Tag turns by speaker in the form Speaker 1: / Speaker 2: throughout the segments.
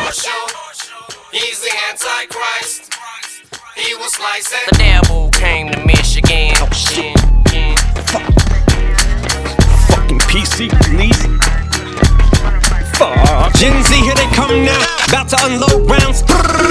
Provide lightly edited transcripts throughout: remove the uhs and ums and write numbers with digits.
Speaker 1: He's the Antichrist. He was slicing.
Speaker 2: The devil came to Michigan.
Speaker 3: Oh shit. Fucking PC, please. Fuck. Gen Z, here they come now. About to unload rounds.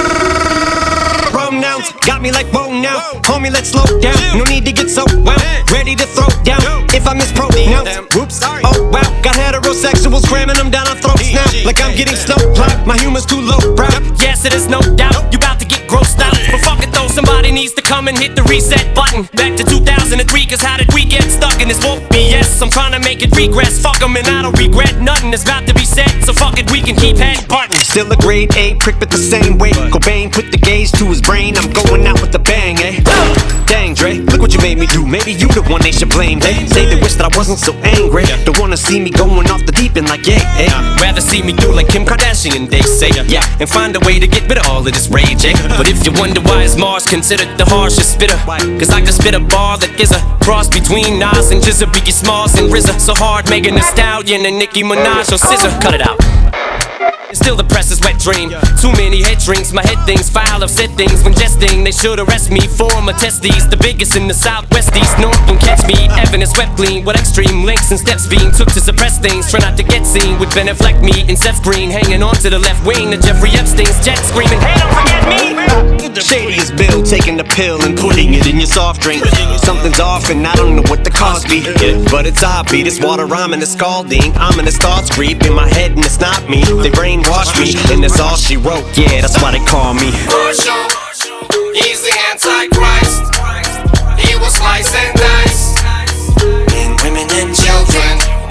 Speaker 3: Pronouns got me like whoa now. Homie, let's slow down. No need to get so wound. Ready to throw down. If I mispronounce, whoops. Oh wow. Got heterosexuals cramming them down our throats now. Like I'm getting slow plowed. My humor's too low brow.
Speaker 2: Yes, it is no doubt. You about to get grossed out. But fuck it though, somebody needs to come and hit the reset button. Back to 2003, cause how did we get stuck in this woke me? Yes, I'm trying to make it regress. Fuck them and I don't regret nothing that's about to be said. So fuck it, we can keep head button.
Speaker 3: Still a grade A prick, but the same way. Cobain put the gauge to his brain. I'm going out with a bang, eh? Dang, Dre, look what you made me do. Maybe you the one they should blame, eh? Say they wish that I wasn't so angry. Don't wanna see me going off the deep end like, yeah, eh?
Speaker 2: Rather see me do like Kim Kardashian, they say, yeah, and find a way to get rid of all of this rage, eh? But if you wonder why is Mars considered the harshest spitter, cause I can spit a bar that is a cross between Nas and Jizza, Biggie Smalls and RZA. So hard, Megan Thee Stallion and Nicki Minaj or Scissor. Cut it out. Still the press is wet dream. Too many head drinks, my head things foul. I've said things when jesting. They should arrest me for my testes. The biggest in the southwest, east, north won't catch me. Evan is swept clean with extreme links and steps being took to suppress things. Try not to get seen with Ben Affleck, me and Seth Green hanging on to the left wing. The Jeffrey Epstein's jet screaming, hey, don't forget me.
Speaker 3: Shady as Bill, taking the pill and putting it in your soft drink. Something's off and I don't know what the cause be, but it's obvious. This water rhyming is scalding. I'm in the thoughts creep in my head and it's not me. They brainwash me and that's all she wrote. Yeah, that's why they call me
Speaker 1: Marshall. He's the Antichrist. He will slice and dice
Speaker 3: men, women and children.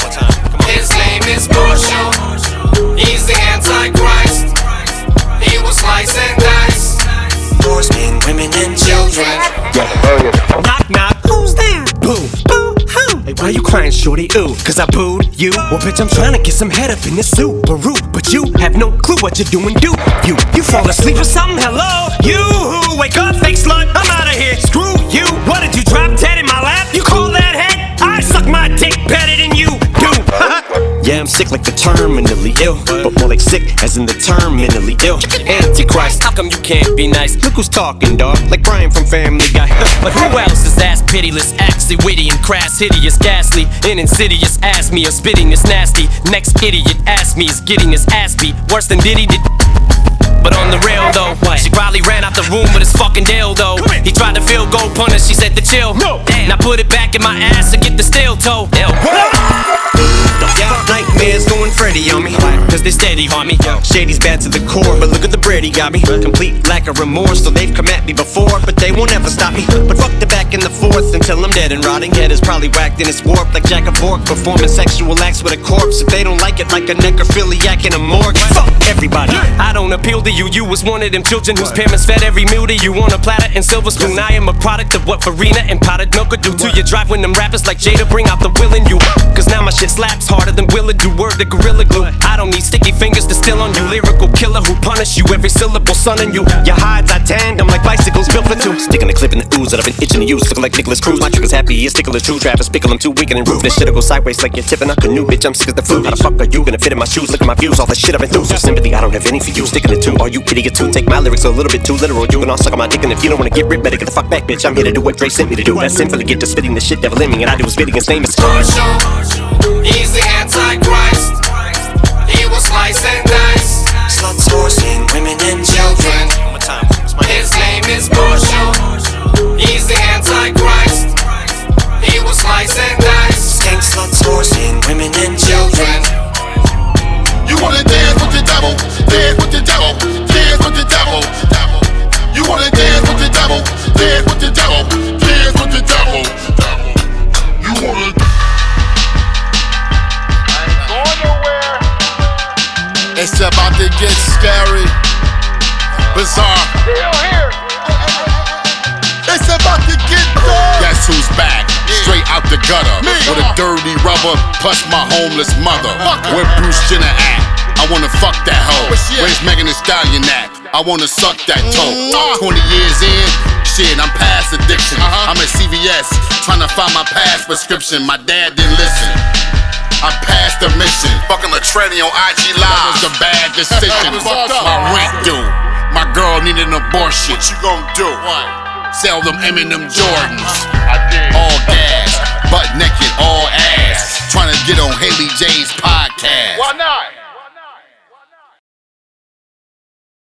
Speaker 1: His name is Marshall. He's the Antichrist. He will slice and dice
Speaker 3: Men, women and children. Knock, knock, who's there? Boo, boo, hoo. Hey, why you crying, shorty? Ooh, cause I booed you. Well, bitch, I'm trying to get some head up in this Subaru, but you have no clue what you're doing, do you? You fall asleep or something? Hello? You who? Wake up, fake slut, I'm out of here. Screw you. What did you drop dead in my lap? You call that head? I suck my dick better than you do. Yeah, I'm sick like the terminally ill, but more like sick as in the terminally ill. Antichrist,
Speaker 2: How come you can't be nice?
Speaker 3: look who's talking, dog, like Brian from Family Guy.
Speaker 2: But who else is ass pitiless, actually witty and crass, hideous, ghastly, and insidious? Ask me or spitting is nasty. Next idiot ask me is getting his ass beat worse than Diddy did. But on the real though, she probably ran out the room with his fucking dildo. He tried to field goal punter, she said to chill. Now put it back in my ass and get the steel toe.
Speaker 3: Nightmares going Freddy on me, cause they steady on me. Shady's bad to the core, but look at the bread he got me. Complete lack of remorse, so they've come at me before, but they won't ever stop me. But fuck the back and the forth until I'm dead and rotting. Head is probably whacked in its warp like Jack of Fork, performing sexual acts with a corpse. If they don't like it, like a necrophiliac in a morgue. Fuck everybody.
Speaker 2: I don't appeal to you, you was one of them children whose parents fed every meal to you on a platter and silver spoon. I am a product of what Farina and potted milk could do to your drive when them rappers like Jada bring out the will in you. Cause now my shit slaps harder than Willa do. Word to Gorilla Glue. I don't need sticky fingers to steal on you. Lyrical killer who punish you every syllable, son in you. Your hides I tanned, I'm like bicycles built for two.
Speaker 3: Sticking the clip in the ooze that I've been itching to use. Looking like Nicholas Cruz. My trigger's happy, his tickle is true. Travis Bickle, I'm too weak and roof. This shit'll go sideways like you're tipping a canoe. Bitch, I'm sick as the food. How the fuck are you gonna fit in my shoes? Look at my views, all the shit I've been through. So sympathy, I don't have any for you. Sticking it too. Are you idiots who take my lyrics a little bit too literal? You can all suck on my dick, and if you don't wanna get ripped, better get the fuck back, bitch. I'm here to do what Dre sent me to do. That's sinful to get to spitting the shit devil in me, and I do is spitting his name is
Speaker 1: Marshall. He's the Antichrist. He will slice and dice
Speaker 3: sluts, whores, and women and children. One more time.
Speaker 1: His name is Marshall. He's the Antichrist. He will slice and dice
Speaker 3: Skank, sluts, whores, and women and children.
Speaker 4: You wanna dance with the devil? Dance with the devil. Dance with the devil. You wanna dance with the devil? Dance with the devil. Dance with the devil. You wanna? I ain't going nowhere. It's about to get scary, bizarre. Still here. It's about to get dark. Guess who's back? Straight out the gutter with a dirty rubber plus my homeless mother. Where Bruce Jenner at? I wanna fuck that hoe. Where's Megan Thee Stallion at? I wanna suck that toe. 20 years in, shit, I'm past addiction. I'm at CVS trying to find my past prescription. My dad didn't listen. I passed the mission. Fucking a tranny on IG Live. That was a bad decision. My rent due. My girl needed an abortion. What you gonna do? What? Sell them Eminem Jordans. I did. All